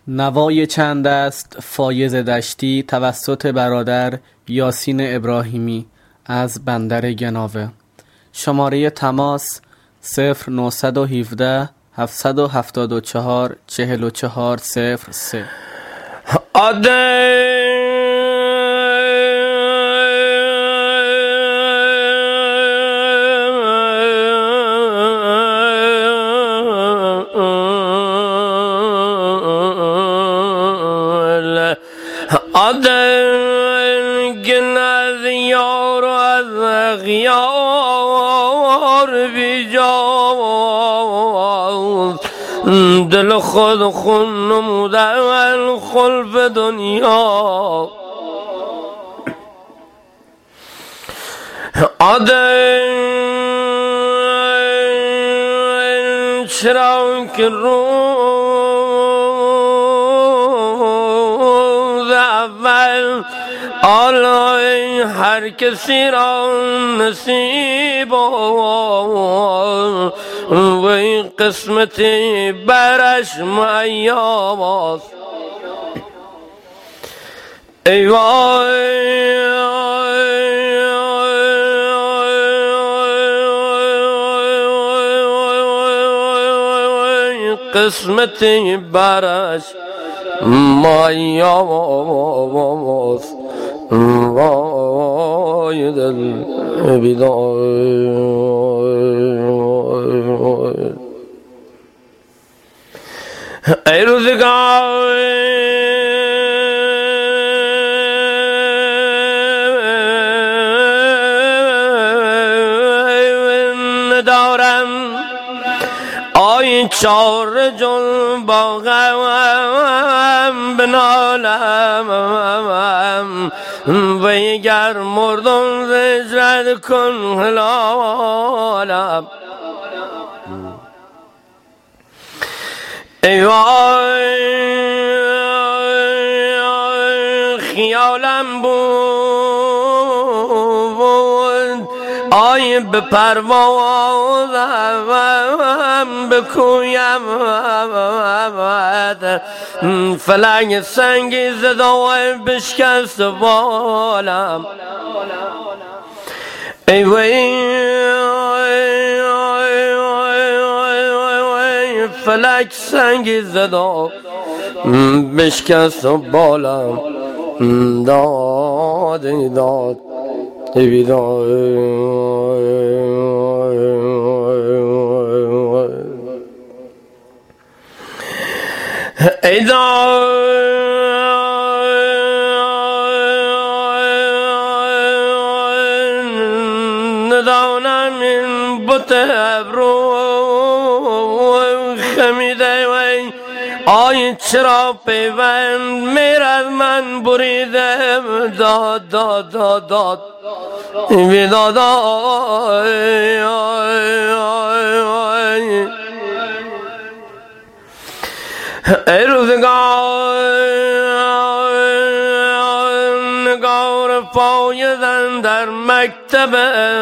نوای چند است فایز دشتی توسط برادر یاسین ابراهیمی از بندر گناوه. شماره تماس 0917 774 4403. از یار و از غیار بیجاز دل خود خون نموده الخلف دنیا. چرا که روز اول آلای هر کسی را نصیب و این قسمتی برش معیاب است. ای وای قسمتی برش معیاب است. وای دل بیدار ای روزگار ندارم آی چار جل با غم بنالم و اگر مردم زجرت کن حلالم. ای وای خیالم بود آی به پروازم بکویم فلنگ سنگی زد و بشکست بالم. ای وای فلک سنگی زد و بشکست بالم. داد داد بیدار ای ندانم این بت ابرو خمیده وی آی چرا پیوند میر از من بریده داد داد داد داد بیداد ای روزگار نگار فایزن در مکتب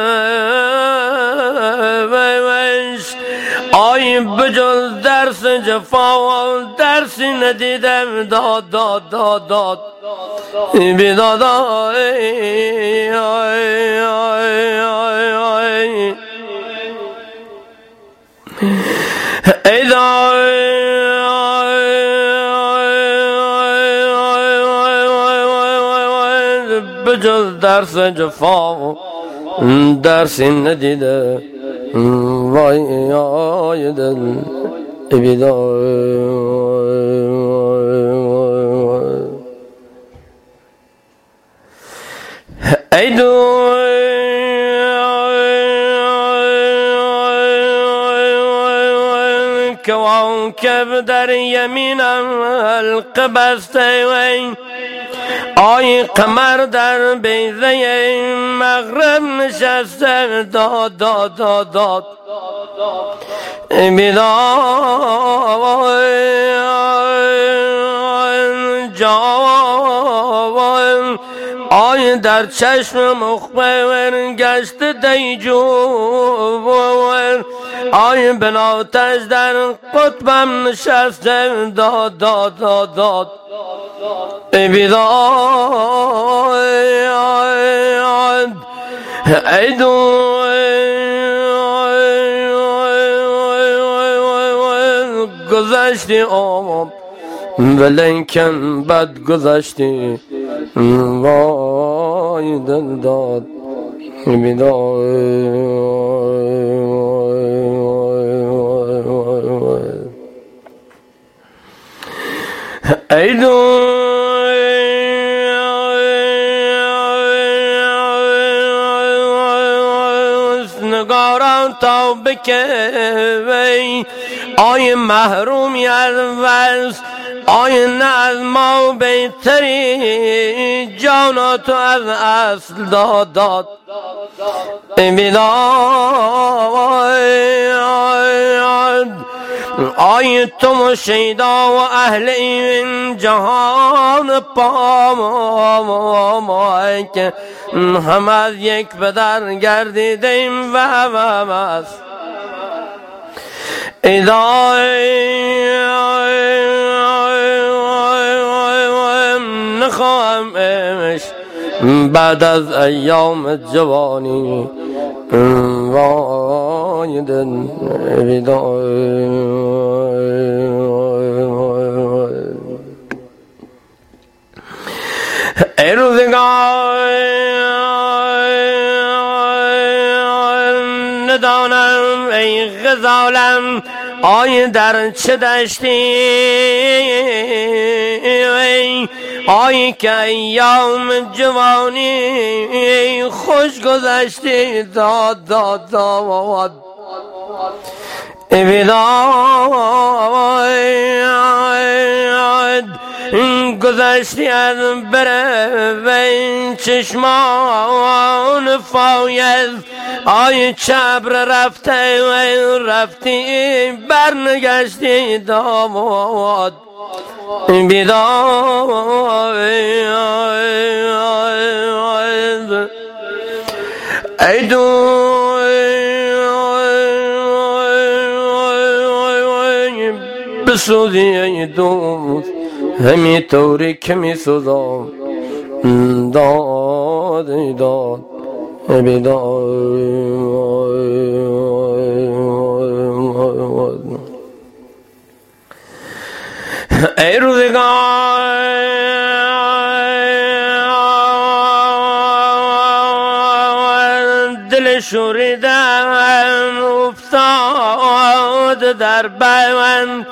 ویش آی بجز درس جفا درسی ندیدم داد داد داد داد بیداد ای بجز درس جفا درسی ندیده وای آی دل بیدار ای کواکب در یمینم حلقه بسته وی آی قمر در بیضه مغرب نشسته داد داد داد داد بیدار جوان آی در چشم مخبر گشت دیجور آی بناتش در قطبم نشسته داد داد داد داد بیداد ای گذشتی آمام ولیکن بد گذشتی وای دل داد ای دوست نگاران تا بکوی آی محرومی از وصل آی نه از ما بهتری جانا تو از اصل داد داد بیداد آی تو مشیدا و اهل این جهان پامای که هم از یک بدر گردیدیم و از نخواهم عشق بعد از ایام جوانی وای دل ای روزگار ندانم ای غزالم آی در چه دشتی آی که ایام جوانی خوش گذشتی داد داد داد بیداد گذشتی از بره و این چشمان فایز آی چبر رفته و رفتی برنگشتی داماد بیداد ای بسوزی ای دوست همی طوری که می سوزم داد داد ای روزگار دل شوریدم افتاد در بند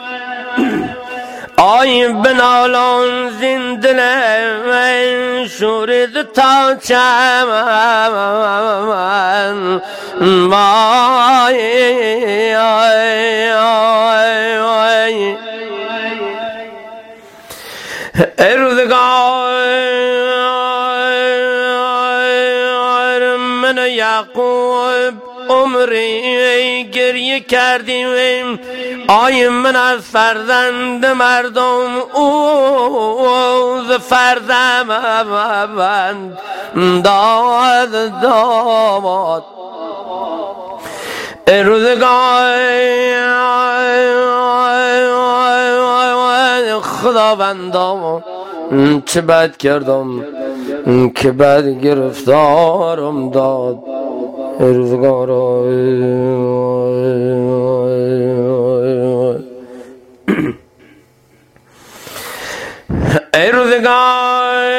آی بنالان زین دل من شورید تا چمن وای ای روزگار من یعقوب عمری گریه کردیم آی من از فرزند مردم اوز فرزند داد داماد ای روزگار خداوندام چه بد کردم که بد گرفتارم داد ای روزگار ای روزگار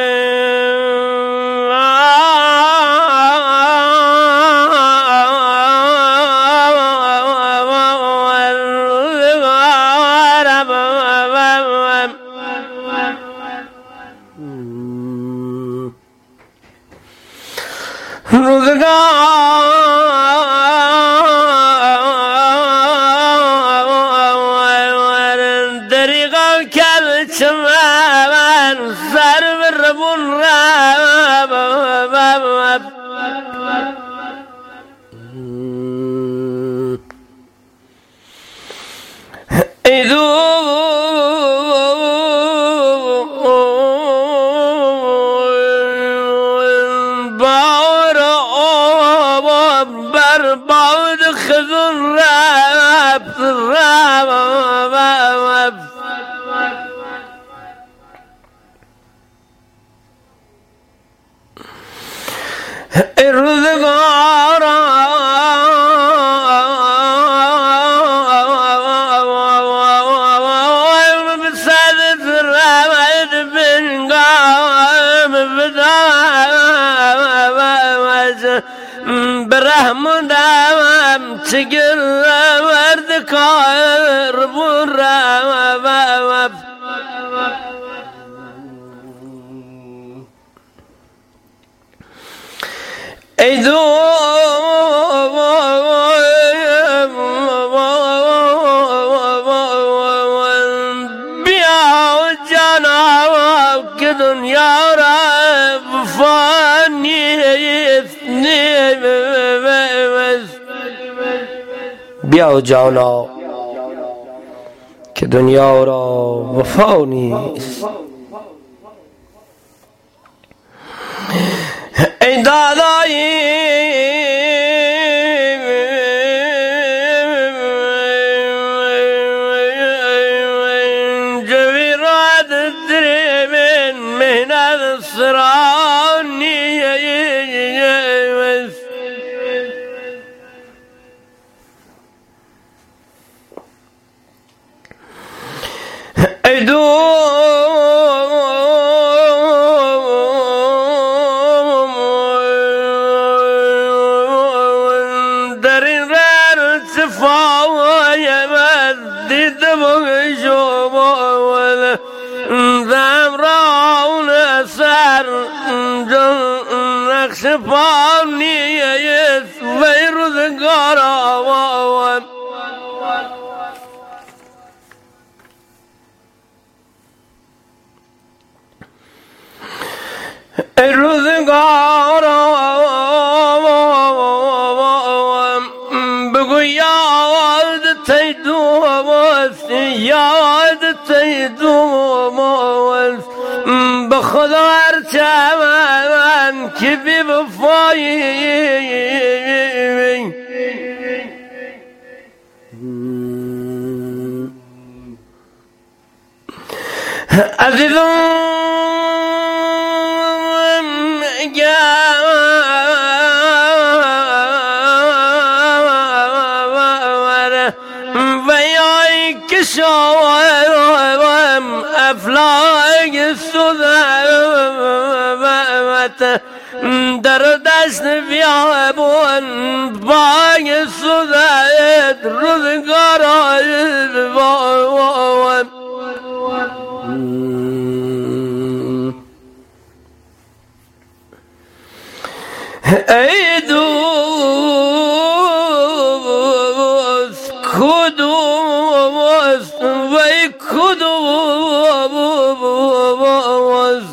دریغا کل چمن سر بربون رب ایدو فهمدم چگل ورد کار برم ای دو بیا جانا که دنیا را فانی بیا جانا که دنیا را وفا نیست ای دادایی جویرات درمن مهنت سرانی ای دو در این رن صفای من دیدم شما دم راون سر نقش پانیت ویروزگار آوان ای روزگار بگو یاد تیدومست یاد تیدومست به خدا هرچه من که بی وفایی عزیزم ویای که شاورم افلاک سوزمت در دست بیابون باگ سوزد روزگار باوان ای دوست کدومست وی کدومست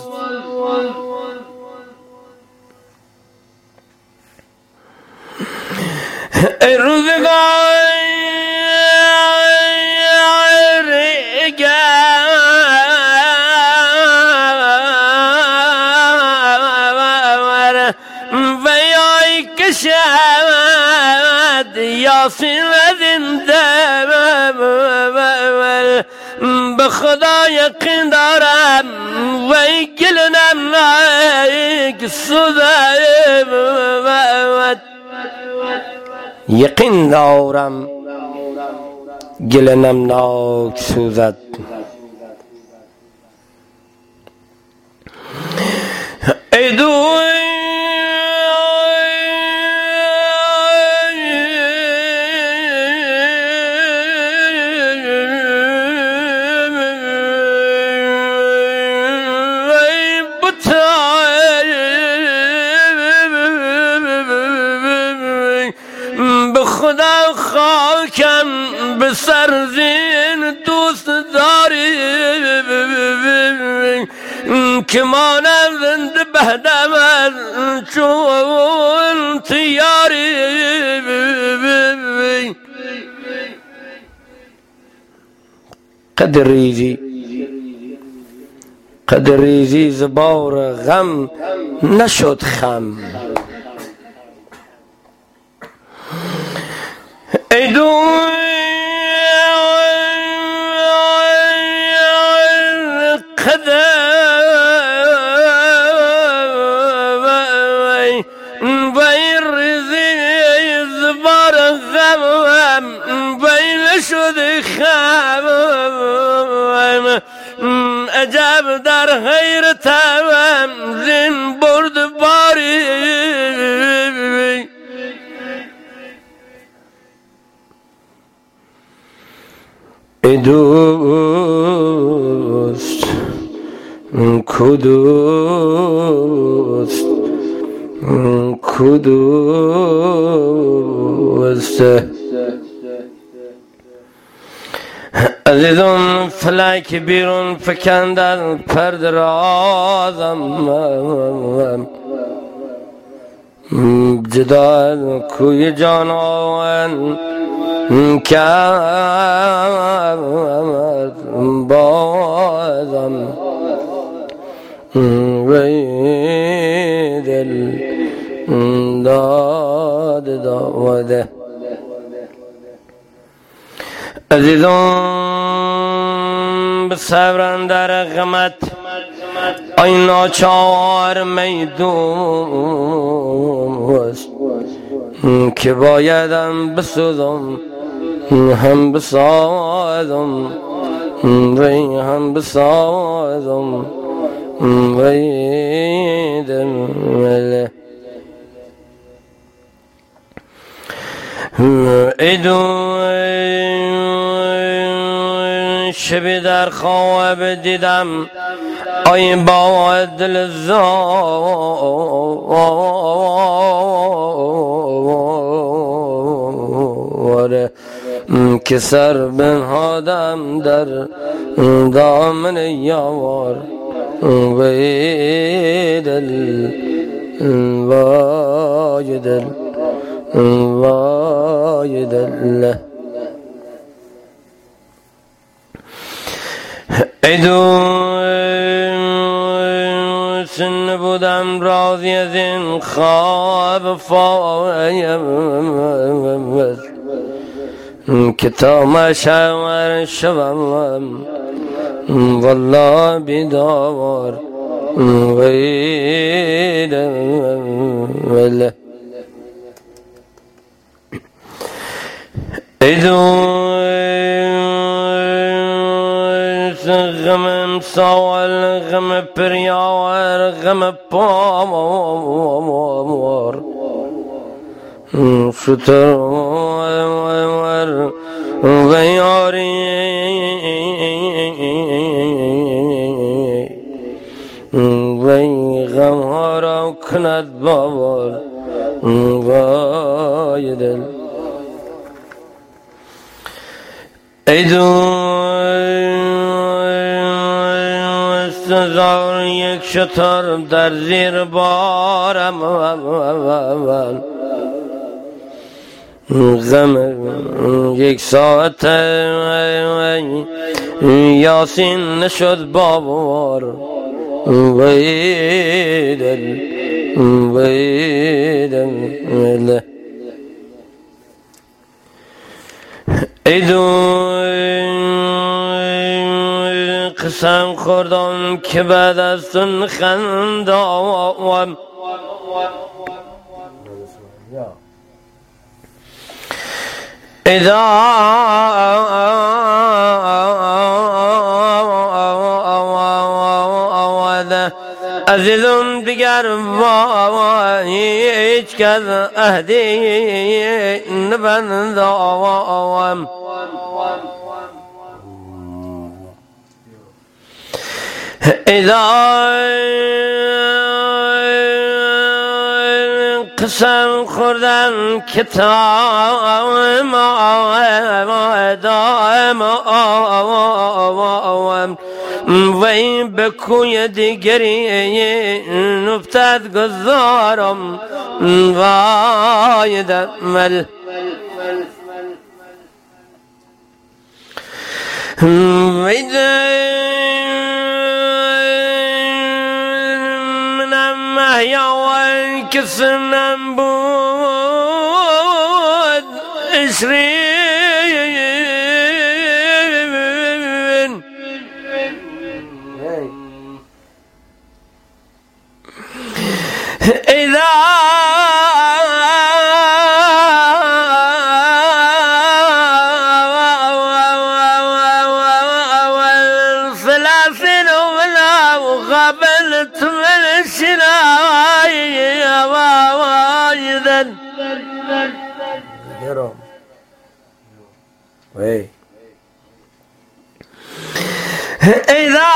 ای روزگار شد یاسین زنده به خدا یقین دارم وی گلنم نایک سوزد یقین دارم گلنم ناک سوزد ای دوی خدا خاکم به سرزین دوست داری که مانم زنده بهدم از چون تیاری قدریزی زبار غم نشد خم ای دوی وی ریزی زبار غم وی نشد خم عجب در حیرتم زین برد باری ای دوست کدوست کدوسته عزیزم فلک بیرون فکند از پرده رازم جدا کوی جانان کرد بازم وی دل داده عزیزم به صبرن در غمت ای ناچار میدوست که بایدم بسوزم هم بسازم وی هم بسازم وی دل شبی در خواب دیدم آی با دل زاره که سر بنهادم در دامن یار وی دل وای دل وای دل ای دوست نبودم راضی از این خواب فایز که تا مشاور شوم والله بیدار وی دل ای دوست غم امسال غم پریار غم پامار شتر و یاری وی غم ها را کند باور وای دل ای دوست زار یک شتر در زیر بارم غم یک ساعت یاسین نشد باور وی دل وی دل ای قسم خوردم که بعد از تن خندام اذا عزیزم دیگر با هیچ کس عهدی نبندم اذا قسم خوردم که تا دائم وی به کوی دیگری نفتد گذارم وای دمل وی منم محیوان که سنم بود عشرین اذا الفلافل ولا وقابلت من الشراي واجدا وي إذا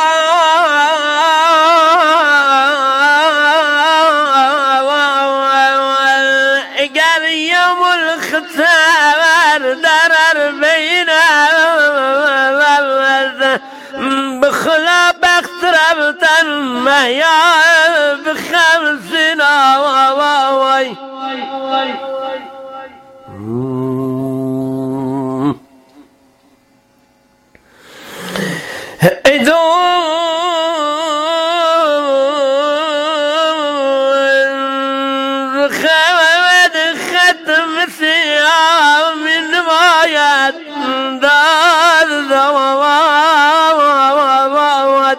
قال يوم الختام درر بينا بخلا بختربت المهيا بخمسنا واواي خمد ختم ثياب من مايات دار ضوابات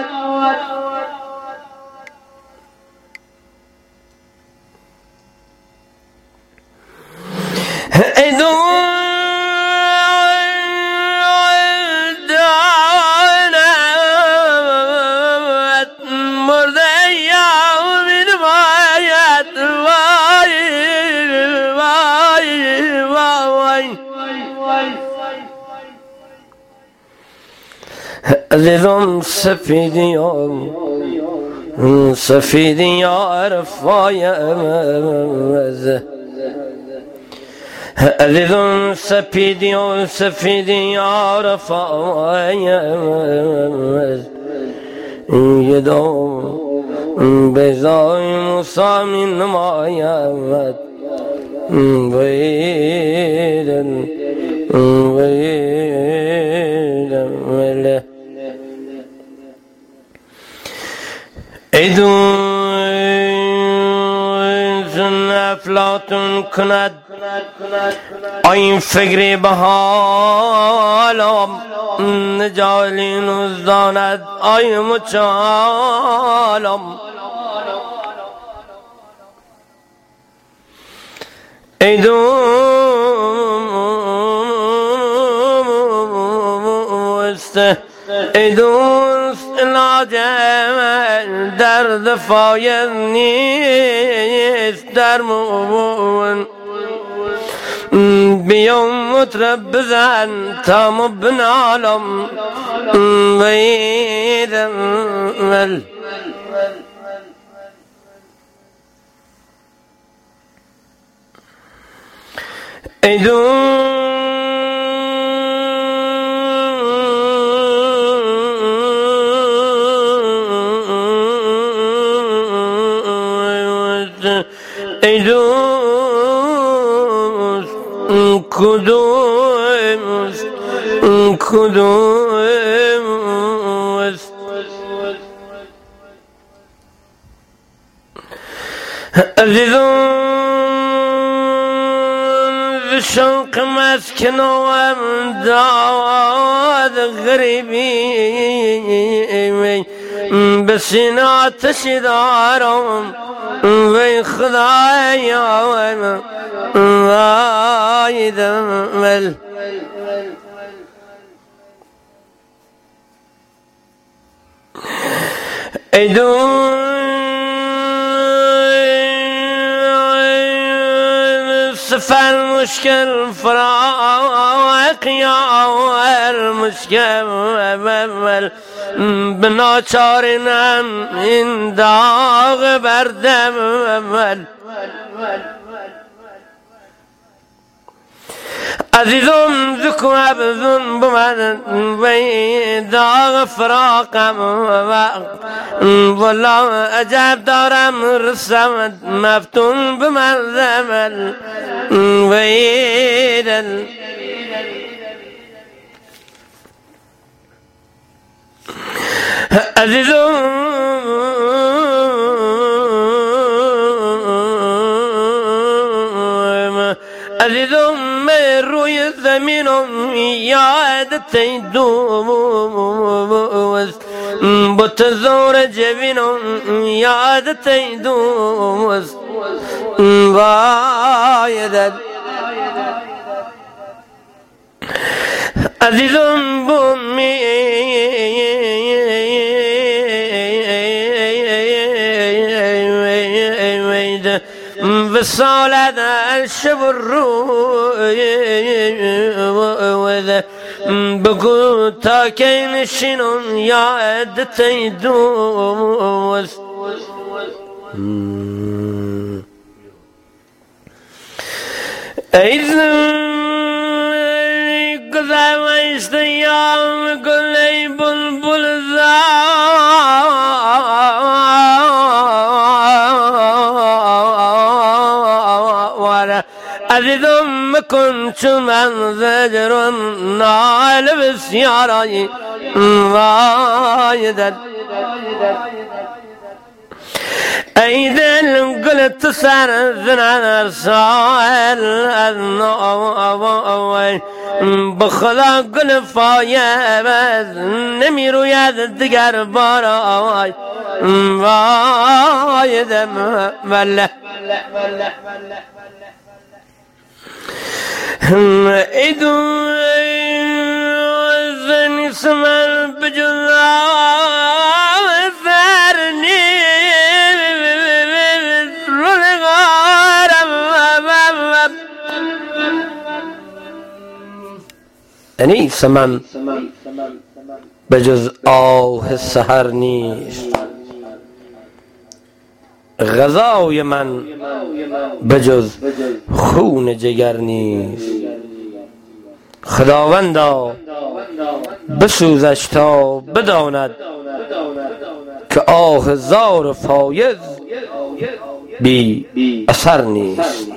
عزیزم سفیدی یا رفای عزیزم سفیدی یا رفای یدام بیزای موسی من نماید ویدن ایدون افلاطون کند این فکری به حالم نجالین ازداند آی مچالم ایدون علاجم درد فاید نیست درمون بیام مطرب بزن تا مبنالم ویدم ایدون کدوم عزیزم شوق مسکنم داد غریبی به سینه آتش دارم وی خدایا وای دمل ایدون سفر مشکل فراق یا مشکل بناچارنم این داغ بردم عزیزم ذکو عبدون بمن وی داغ فراقم والله عجب دارم رسم مفتون بمن زمن ویدن عزیزم عزیزم روی زمینم یادتی دوست بت زور جبینم یادتی دوست وایدد عزیزم بومی وصالة الشبر بگو تا که نشینم یادت ای دوست ای گذشت یام گل ای بلبل زار عزیزم مکن چون من زجر نال بسیارایی وای در ای دل گلت سر زنر سائل از نوای بخدا گل فایبز نمی روید دیگر بارای وای دم وله ای دو زنی سمن بجزا فرنی انیس من بجز آه سحر نیست غذای من بجز خون جگر نیست خداوندا بسوزش تا بداند که آه زار فایز بی اثر نیست